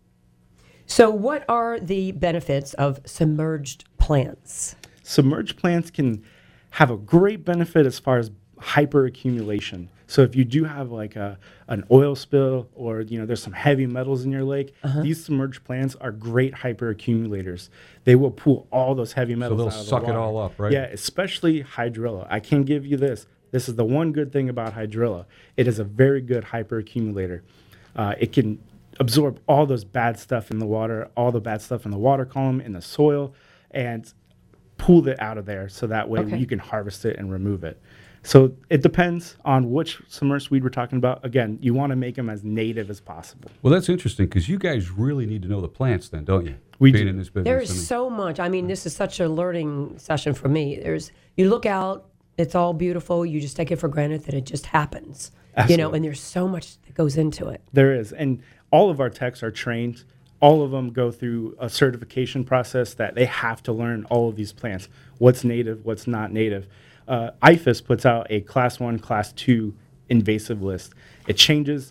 So, what are the benefits of submerged plants? Submerged plants can have a great benefit as far as hyperaccumulation. So if you do have like a an oil spill or you know there's some heavy metals in your lake, Uh-huh. these submerged plants are great hyperaccumulators. They will pull all those heavy metals they'll out of the suck it water. all up, right? Yeah, especially hydrilla. I can give you this. This is the one good thing about hydrilla. It is a very good hyperaccumulator. Uh, it can absorb all those bad stuff in the water, all the bad stuff in the water column, in the soil, and pull it out of there so that way Okay. you can harvest it and remove it. So it depends on which submerged weed we're talking about. Again, you want to make them as native as possible. Well, that's interesting because you guys really need to know the plants then, don't you? We Being do. in this business. There I is mean. so much. I mean, this is such a learning session for me. There's you look out, it's all beautiful. You just take it for granted that it just happens. You know, Absolutely. and there's so much that goes into it. There is. And all of our techs are trained. All of them go through a certification process that they have to learn all of these plants. What's native, what's not native. Uh, I F A S puts out a class one, class two invasive list. It changes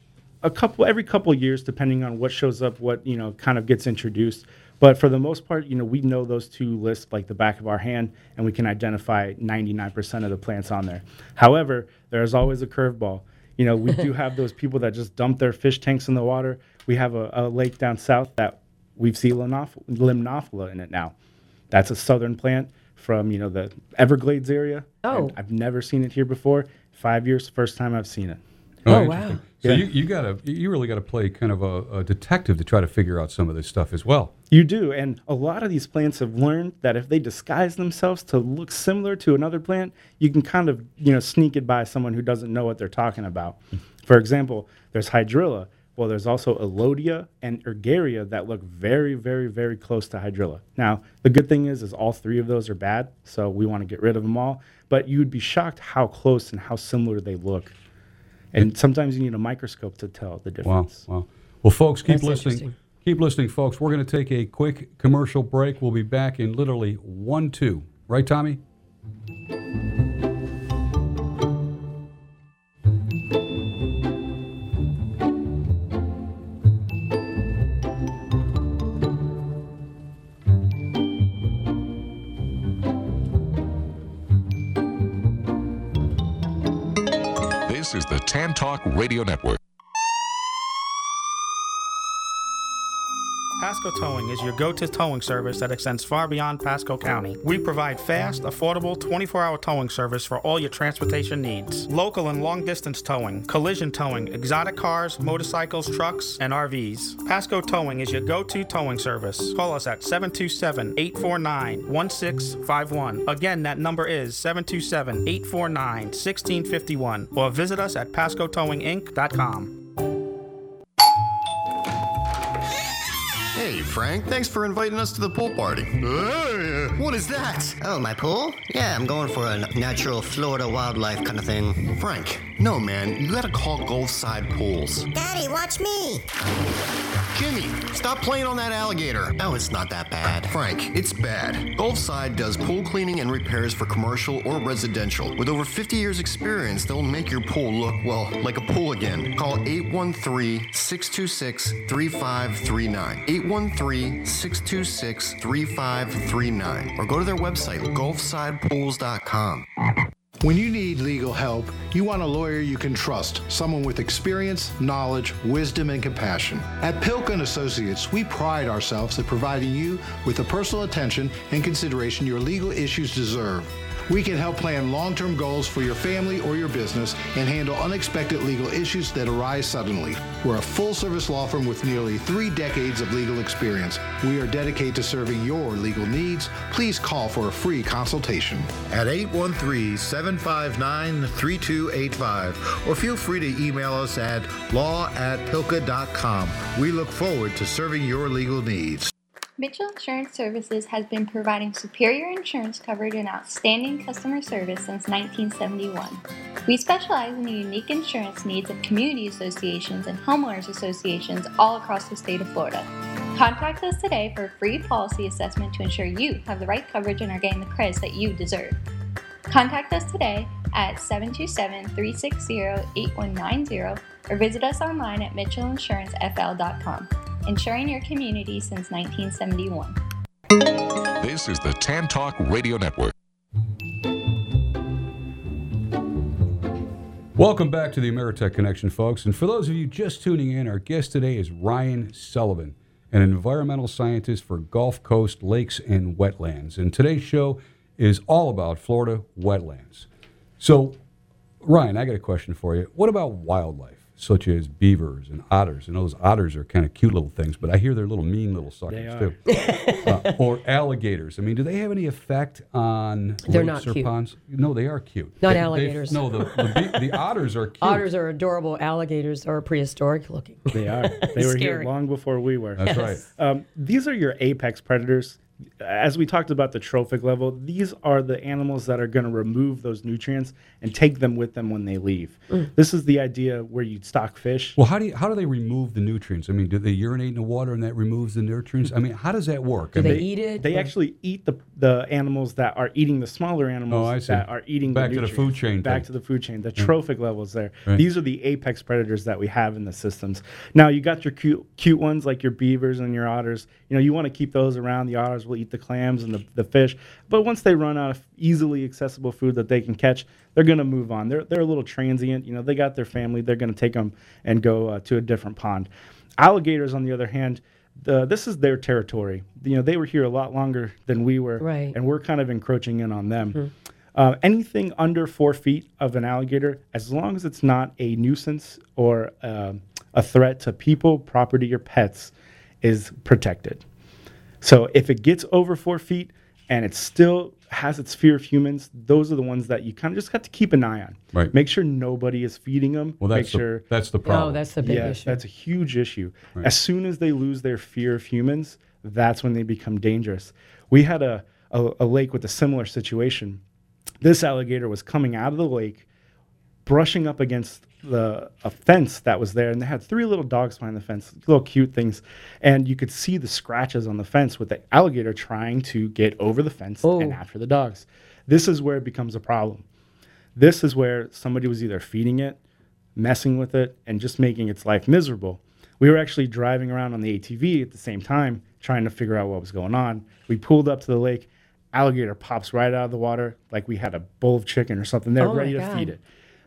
a couple every couple of years depending on what shows up, what you know kind of gets introduced. But for the most part, you know, we know those two lists like the back of our hand, and we can identify ninety-nine percent of the plants on there. However, there's always a curveball. You know, we do have those people that just dump their fish tanks in the water. We have a, a lake down south that we've seen limnoph- limnophila in it now. That's a southern plant from, you know, the Everglades area. Oh. And I've never seen it here before. Five years, first time I've seen it. Oh, interesting. wow. So Yeah. you, you gotta you really gotta play kind of a, a detective to try to figure out some of this stuff as well. You do, and a lot of these plants have learned that if they disguise themselves to look similar to another plant, you can kind of, you know, sneak it by someone who doesn't know what they're talking about. For example, there's hydrilla. Well, there's also Elodia and Ergaria that look very, very, very close to hydrilla. Now, the good thing is, is all three of those are bad, so we want to get rid of them all. But you would be shocked how close and how similar they look. And sometimes you need a microscope to tell the Wow, difference. wow. Well, folks, keep That's listening. interesting. Keep listening, folks. We're going to take a quick commercial break. We'll be back in literally one, two. Right, Tommy? This is the Tan Talk Radio Network. Pasco Towing is your go-to towing service that extends far beyond Pasco County. We provide fast, affordable, twenty-four hour towing service for all your transportation needs. Local and long-distance towing, collision towing, exotic cars, motorcycles, trucks, and R Vs. Pasco Towing is your go-to towing service. Call us at seven two seven, eight four nine, one six five one. Again, that number is seven two seven, eight four nine, one six five one, or visit us at pasco towing inc dot com. Hey, Frank, thanks for inviting us to the pool party. Hey, what is that? Oh, my pool? Yeah, I'm going for a natural Florida wildlife kind of thing. Frank, no, man, you gotta call Gulfside Pools. Daddy, watch me. Jimmy, stop playing on that alligator. Oh, it's not that bad. Frank, it's bad. Gulfside does pool cleaning and repairs for commercial or residential. With over fifty years experience, they'll make your pool look, well, like a pool again. Call eight one three, six two six, three five three nine. eight one three, six two six, three five three nine. Or go to their website, gulfside pools dot com. When you need legal help, you want a lawyer you can trust, someone with experience, knowledge, wisdom, and compassion. At Pilka and Associates, we pride ourselves at providing you with the personal attention and consideration your legal issues deserve. We can help plan long-term goals for your family or your business and handle unexpected legal issues that arise suddenly. We're a full-service law firm with nearly three decades of legal experience. We are dedicated to serving your legal needs. Please call for a free consultation at eight one three, seven five nine, three two eight five, or feel free to email us at law at pilka dot com. We look forward to serving your legal needs. Mitchell Insurance Services has been providing superior insurance coverage and outstanding customer service since nineteen seventy-one. We specialize in the unique insurance needs of community associations and homeowners associations all across the state of Florida. Contact us today for a free policy assessment to ensure you have the right coverage and are getting the credits that you deserve. Contact us today at seven two seven, three six zero, eight one nine zero or visit us online at mitchell insurance f l dot com. Insuring your community since nineteen seventy-one. This is the Tan Talk Radio Network. Welcome back to the Ameritech Connection, folks. And for those of you just tuning in, our guest today is Ryan Sullivan, an environmental scientist for Gulf Coast lakes and wetlands. And today's show is all about Florida wetlands. So, Ryan, I got a question for you. What about wildlife, such as beavers and otters? And those otters are kind of cute little things, but I hear they're little mean little suckers too. uh, or alligators. I mean, do they have any effect on They're lakes not or cute. ponds? No, they are cute. Not They- alligators. No, the the, be- the otters are cute. Otters are adorable. Alligators are prehistoric looking. They are. They were here Scary. long before we were. That's right. Um, these are your apex predators. As we talked about the trophic level, these are the animals that are going to remove those nutrients and take them with them when they leave. Mm. This is the idea where you stock fish. Well, how do you, how do they remove the nutrients? I mean, do they urinate in the water and that removes the nutrients? I mean, how does that work? Do I they mean, eat it? They Or- actually eat the the animals that are eating the smaller animals Oh, I see. that are eating Back the to the nutrients. food chain Back thing. to the food chain. The Yeah. trophic levels there. Right. These are the apex predators that we have in the systems. Now you got your cute cute ones like your beavers and your otters. You know, you want to keep those around. The otters will eat the clams and the, the fish. But once they run out of easily accessible food that they can catch, they're going to move on. They're they're a little transient. You know, they got their family. They're going to take them and go uh, to a different pond. Alligators, on the other hand, the, this is their territory. You know, they were here a lot longer than we were, Right. and we're kind of encroaching in on them. Mhm. Uh, anything under four feet of an alligator, as long as it's not a nuisance or um a threat to people, property, or pets, is protected. So if it gets over four feet and it still has its fear of humans, those are the ones that you kind of just have to keep an eye on. Right. Make sure nobody is feeding them. Well, Make that's the, sure that's the problem. Oh, that's the big yeah, issue. that's a huge issue. Right. As soon as they lose their fear of humans, that's when they become dangerous. We had a, a, a lake with a similar situation. This alligator was coming out of the lake, brushing up against the a fence that was there, and they had three little dogs behind the fence, little cute things, and you could see the scratches on the fence with the alligator trying to get over the fence Oh. and after the dogs. This is where it becomes a problem. This is where somebody was either feeding it, messing with it, and just making its life miserable. We were actually driving around on the A T V at the same time, trying to figure out what was going on. We pulled up to the lake. Alligator pops right out of the water like we had a bowl of chicken or something there, Oh my ready to God. feed it.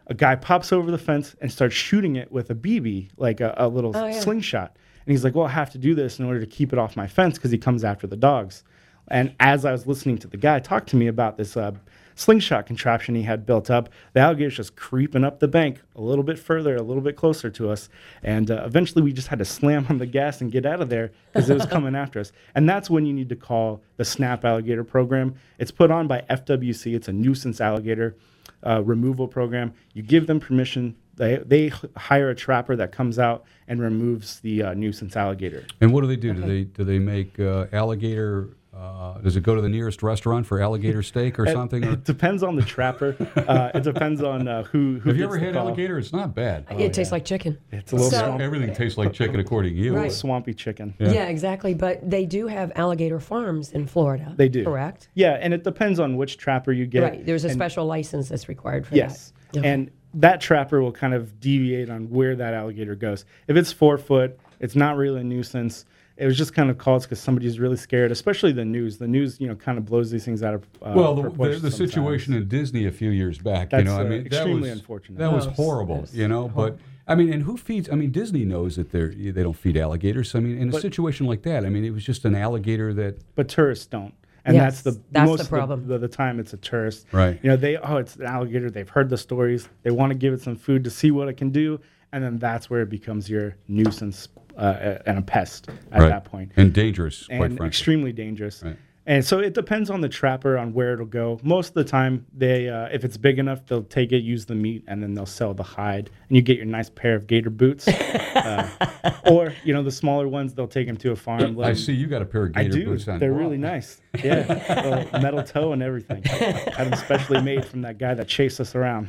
a guy pops over the fence and starts shooting it with a B B, like a, a little Oh, yeah. slingshot. And he's like, well, I have to do this in order to keep it off my fence because he comes after the dogs. And as I was listening to the guy talk to me about this uh, slingshot contraption he had built up, the alligator's just creeping up the bank a little bit further, a little bit closer to us. And uh, eventually we just had to slam on the gas and get out of there because it was coming after us. And that's when you need to call the SNAP Alligator Program. It's put on by F W C. It's a nuisance alligator uh, removal program. You give them permission. They, they h- hire a trapper that comes out and removes the uh, nuisance alligator. And what do they do? Do they do they make uh, alligator? Uh, does it go to the nearest restaurant for alligator steak or It- something? Or? It depends on the trapper. uh, it depends on uh, who, who Have you gets ever the had call. alligator? It's not bad. It tastes like chicken. It's a little So- swampy. Everything tastes like chicken according to you. Right. Swampy chicken. Yeah. exactly. But they do have alligator farms in Florida. They do. Correct? Yeah, and it depends on which trapper you get. Right. There's a And- special license that's required for Yes. that. Okay. And that trapper will kind of deviate on where that alligator goes. If it's four foot, it's not really a nuisance. It was just kind of called because somebody's really scared, especially the news. The news, you know, kind of blows these things out of uh, Well, the, the, proportion the sometimes. situation in Disney a few years back, That's, you know, I uh, mean, extremely that was, unfortunate. That was That was- horrible, that was you know. But I mean, and who feeds? I mean, Disney knows that they're they don't feed alligators. I mean, in a But- situation like that, I mean, it was just an alligator that. But tourists don't. And Yes, that's the that's most the of problem. The, the, the time it's a tourist. Right. You know, they oh it's an alligator. They've heard the stories. They want to give it some food to see what it can do, and then that's where it becomes your nuisance uh, and a pest at Right. that point. And dangerous, quite and frankly. extremely dangerous. Right. And so it depends on the trapper on where it'll go. Most of the time, they uh, if it's big enough, they'll take it, use the meat, and then they'll sell the hide, and you get your nice pair of gator boots. uh, or you know the smaller ones, they'll take them to a farm. let I 'em- see you got a pair of I gator do. boots on. They're Wow. really nice. Yeah, Little metal toe and everything. Had them specially made from that guy that chased us around.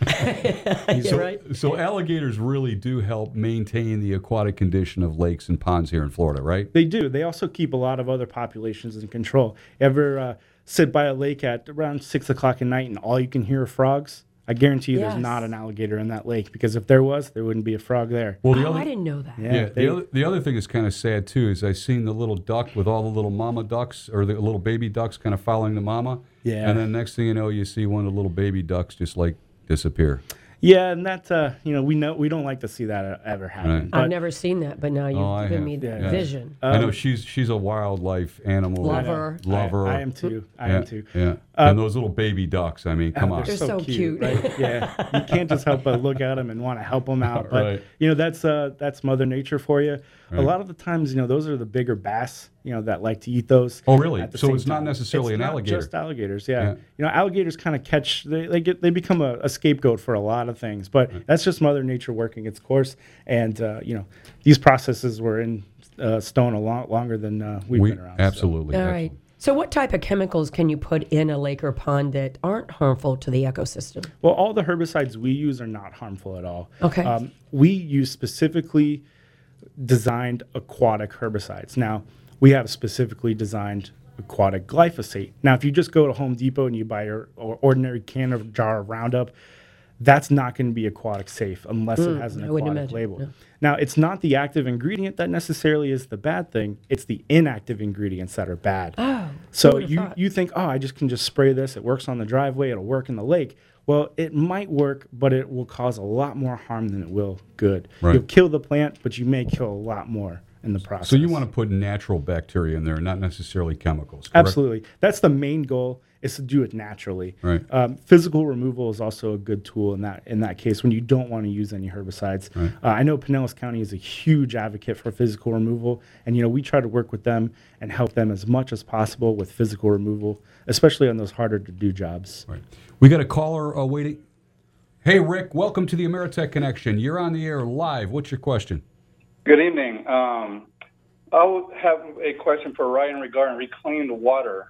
So, right. so alligators really do help maintain the aquatic condition of lakes and ponds here in Florida, right? They do. They also keep a lot of other populations in control. Ever uh, sit by a lake at around six o'clock at night and all you can hear are frogs? I guarantee you Yes. there's not an alligator in that lake because if there was, there wouldn't be a frog there. Well, the Oh, other, I didn't know that. Yeah, Yeah, they- the other the other thing is kind of sad too is I seen the little duck with all the little mama ducks or the little baby ducks kind of following the mama. Yeah. And then next thing you know, you see one of the little baby ducks just like disappear. Yeah, and that uh, you know we know we don't like to see that uh, ever happen. Right. But I've never seen that, but now you've Oh, I given have. me the Yeah. vision. I know Um, she's she's a wildlife animal Lover. lover. I, I am too. I yeah, am too. Yeah. Uh, and those little baby ducks. I mean, come Uh, on. They're so cute. right? Yeah, you can't just help but look at them and want to help them out. But Right. you know that's uh, that's Mother Nature for you. Right. A lot of the times, you know, those are the bigger bass, you know, that like to eat those. Oh, really? at the So same it's not time. necessarily It's an not alligator. Just alligators, yeah. Yeah. You know, alligators kind of catch. They they get they become a, a scapegoat for a lot of things. But that's just Mother Nature working its course. And uh, you know, these processes were in uh, stone a lot longer than uh, we've we, been around. so. absolutely. All right. So, what type of chemicals can you put in a lake or pond that aren't harmful to the ecosystem? Well, all the herbicides we use are not harmful at all. Okay. Um, we use specifically designed aquatic herbicides. Now, we have specifically designed aquatic glyphosate. Now, if you just go to Home Depot and you buy your or- ordinary can or jar of Roundup, that's not going to be aquatic safe unless Mm, it has an I wouldn't aquatic imagine, label. no. Now, it's not the active ingredient that necessarily is the bad thing. It's the inactive ingredients that are bad. Oh, So who would've you, thought? you think, oh, I just can just spray this. It works on the driveway. It'll work in the lake. Well, it might work, but it will cause a lot more harm than it will good. Right. You'll kill the plant, but you may kill a lot more in the process. So you want to put natural bacteria in there, not necessarily chemicals. Correct? Absolutely. That's the main goal, is to do it naturally. Right. Um, physical removal is also a good tool in that in that case when you don't want to use any herbicides. Right. Uh, I know Pinellas County is a huge advocate for physical removal, and you know we try to work with them and help them as much as possible with physical removal, especially on those harder to do jobs. Right. We got a caller uh, waiting. Hey, Rick, welcome to the Ameritech Connection. You're on the air live. What's your question? Good evening. Um, I would have a question for Ryan regarding reclaimed water.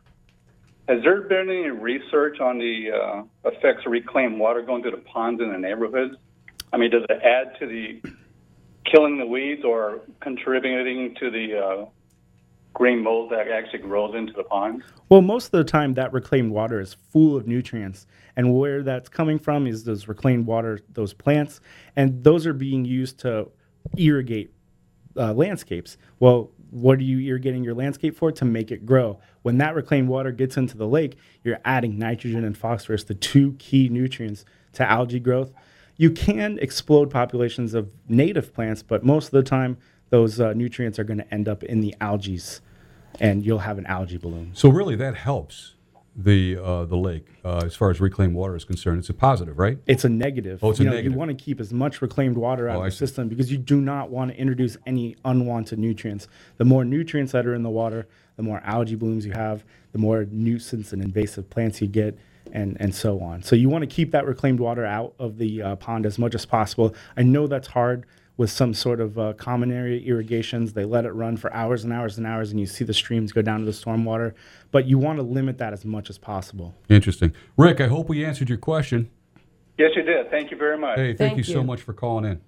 Has there been any research on the uh, effects of reclaimed water going to the ponds in the neighborhoods? I mean, does it add to the killing the weeds or contributing to the uh, green mold that actually grows into the ponds? Well, most of the time that reclaimed water is full of nutrients. And where that's coming from is those reclaimed water, those plants, and those are being used to irrigate uh, landscapes. Well, what are you irrigating your landscape for? To make it grow. When that reclaimed water gets into the lake, you're adding nitrogen and phosphorus, the two key nutrients to algae growth. you can explode populations of native plants, but most of the time, those uh, nutrients are going to end up in the algae, and you'll have an algae bloom. So really, that helps the uh, the lake uh, as far as reclaimed water is concerned. It's a positive, right? It's a negative. Oh, it's you a know, negative. You want to keep as much reclaimed water out Oh, of I the see. system because you do not want to introduce any unwanted nutrients. The more nutrients that are in the water, the more algae blooms you have, the more nuisance and invasive plants you get, and, and so on. So you want to keep that reclaimed water out of the uh, pond as much as possible. I know that's hard with some sort of uh, common area irrigations. They let it run for hours and hours and hours, and you see the streams go down to the stormwater. But you want to limit that as much as possible. Interesting. Rick, I hope we answered your question. Yes, you did. Thank you very much. Hey, thank, Thank you, so you. much for calling in.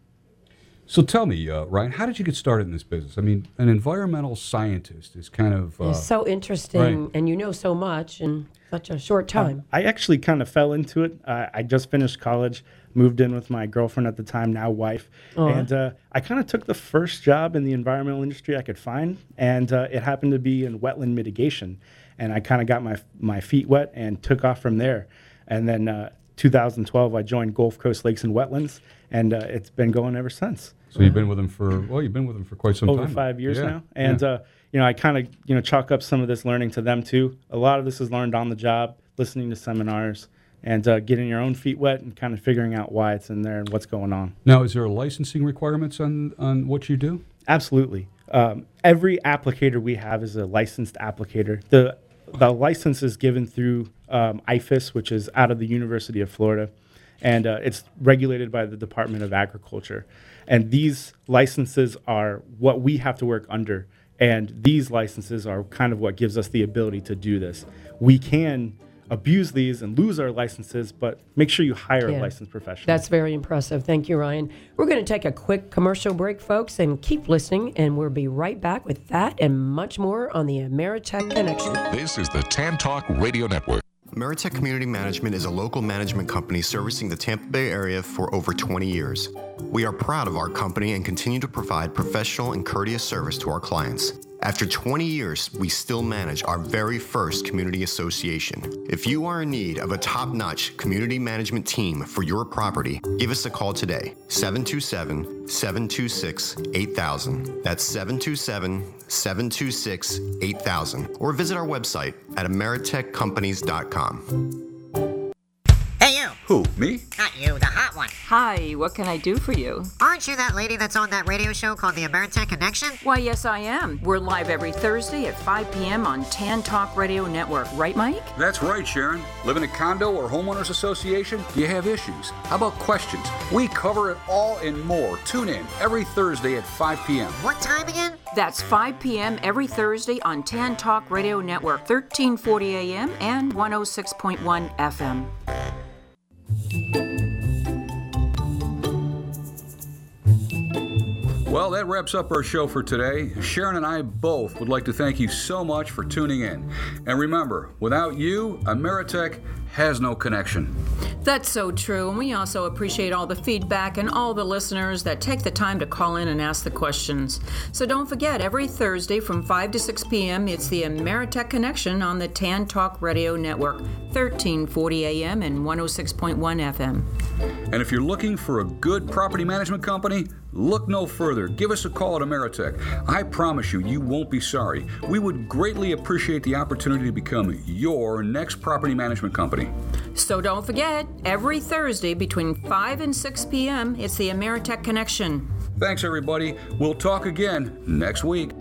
So tell me, uh, Ryan, how did you get started in this business? I mean, an environmental scientist is kind of... Uh, It's so interesting, right. and you know so much in such a short time. I actually kind of fell into it. Uh, I just finished college, moved in with my girlfriend at the time, now wife, Aw. and uh, I kind of took the first job in the environmental industry I could find, and uh, it happened to be in wetland mitigation. And I kind of got my my feet wet and took off from there. And then uh, two thousand twelve, I joined Gulf Coast Lakes and Wetlands, and uh, it's been going ever since. So you've been with them for, well, you've been with them for quite some Over time. five years Yeah, now. And, yeah. uh, you know, I kind of, you know, chalk up some of this learning to them too. A lot of this is learned on the job, listening to seminars, and uh, getting your own feet wet and kind of figuring out why it's in there and what's going on. Now, is there licensing requirements on, on what you do? Absolutely. Um, every applicator we have is a licensed applicator. The the license is given through um, I F A S, which is out of the University of Florida, and uh, it's regulated by the Department of Agriculture. And these licenses are what we have to work under, and these licenses are kind of what gives us the ability to do this. We can abuse these and lose our licenses, but make sure you hire Yeah. a licensed professional. That's very impressive. Thank you, Ryan. We're going to take a quick commercial break, folks, and keep listening, and we'll be right back with that and much more on the Ameritech Connection. This is the Tan Talk Radio Network. Ameritech Community Management is a local management company servicing the Tampa Bay area for over twenty years. We are proud of our company and continue to provide professional and courteous service to our clients. After twenty years, we still manage our very first community association. If you are in need of a top-notch community management team for your property, give us a call today, seven two seven, seven two six, eight thousand. That's seven two seven, seven two six, eight thousand. Or visit our website at ameritech companies dot com. Hey, you. Who, me? Not you, the hot one. Hi, what can I do for you? Aren't you that lady that's on that radio show called the Ameritech Connection? Why, yes, I am. We're live every Thursday at five p.m. on Tan Talk Radio Network. Right, Mike? That's right, Sharon. Live in a condo or homeowners association? Do you have issues? How about questions? We cover it all and more. Tune in every Thursday at five p.m. What time again? That's five p.m. every Thursday on Tan Talk Radio Network, thirteen forty a.m. and one oh six point one F M. Well, that wraps up our show for today. Sharon and I both would like to thank you so much for tuning in. And remember, without you, Ameritech has no connection. That's so true, and we also appreciate all the feedback and all the listeners that take the time to call in and ask the questions. So don't forget, every Thursday from five to six p.m., it's the Ameritech Connection on the Tan Talk Radio Network, thirteen forty a.m. and one oh six point one F M. And if you're looking for a good property management company, look no further. Give us a call at Ameritech. I promise you, you won't be sorry. We would greatly appreciate the opportunity to become your next property management company. So don't forget, every Thursday between five and six p.m., it's the Ameritech Connection. Thanks, everybody. We'll talk again next week.